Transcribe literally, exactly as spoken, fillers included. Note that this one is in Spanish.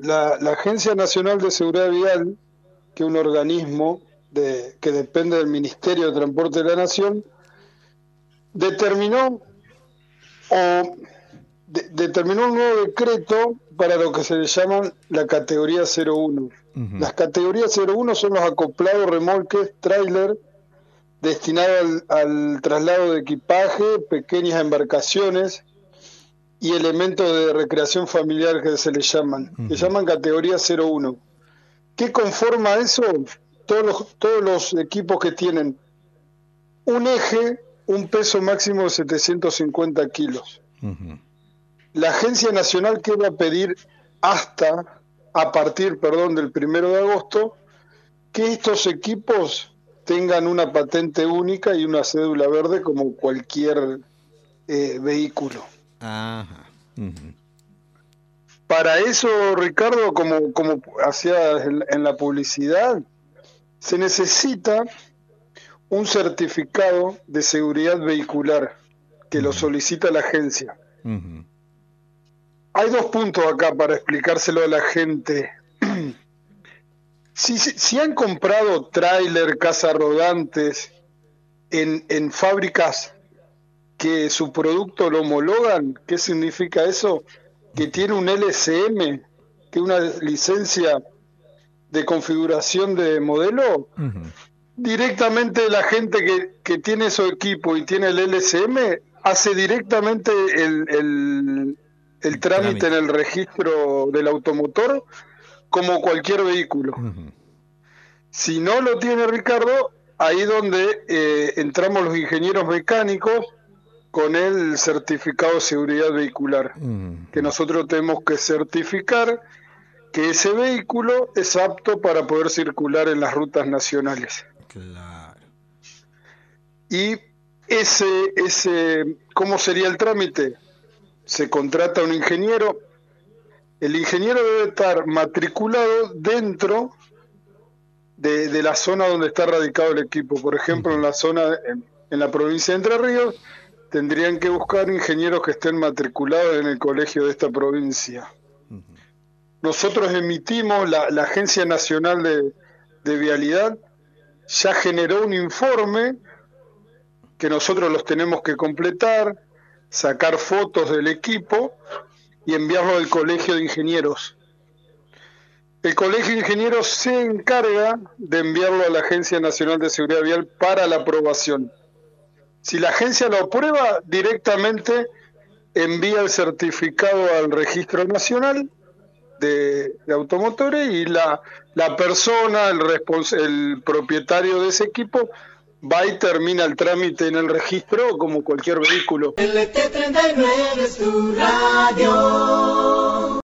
la, la Agencia Nacional de Seguridad Vial, que es un organismo de, que depende del Ministerio de Transporte de la Nación, determinó o de, determinó un nuevo decreto para lo que se le llaman la categoría cero uno. Uh-huh. Las categorías cero uno son los acoplados, remolques, tráiler, destinados al, al traslado de equipaje, pequeñas embarcaciones y elementos de recreación familiar que se le llaman. Uh-huh. Se llaman categoría cero uno. ¿Qué conforma eso? Todos los, todos los equipos que tienen un eje, un peso máximo de setecientos cincuenta kilos. Uh-huh. La Agencia Nacional que va a pedir hasta, a partir, perdón, del primero de agosto, que estos equipos tengan una patente única y una cédula verde como cualquier eh, vehículo. Ajá. Uh-huh. Para eso, Ricardo, como, como hacía en, en la publicidad, se necesita un certificado de seguridad vehicular que uh-huh. lo solicita la agencia. Uh-huh. Hay dos puntos acá para explicárselo a la gente. Si, si han comprado tráiler, casas rodantes en, en fábricas que su producto lo homologan, ¿qué significa eso? Que tiene un L C M, que es una licencia de configuración de modelo. Uh-huh. Directamente la gente que, que tiene esos equipos y tiene el L C M hace directamente el, el, el trámite, trámite en el registro del automotor como cualquier vehículo. Uh-huh. Si no lo tiene, Ricardo, ahí donde eh, entramos los ingenieros mecánicos con el certificado de seguridad vehicular, uh-huh. que nosotros tenemos que certificar que ese vehículo es apto para poder circular en las rutas nacionales. Claro. Y ese, ese, ¿cómo sería el trámite? Se contrata un ingeniero. El ingeniero debe estar matriculado dentro de, de la zona donde está radicado el equipo. Por ejemplo, uh-huh. en la zona, en, en la provincia de Entre Ríos, tendrían que buscar ingenieros que estén matriculados en el colegio de esta provincia. Uh-huh. Nosotros emitimos, la, la Agencia Nacional de, de Vialidad ya generó un informe que nosotros los tenemos que completar, sacar fotos del equipo y enviarlo al Colegio de Ingenieros. El Colegio de Ingenieros se encarga de enviarlo a la Agencia Nacional de Seguridad Vial para la aprobación. Si la agencia lo aprueba, directamente envía el certificado al Registro Nacional de, de automotores y la, la persona, el, respons- el propietario de ese equipo, va y termina el trámite en el registro como cualquier vehículo. L T treinta y nueve es tu radio.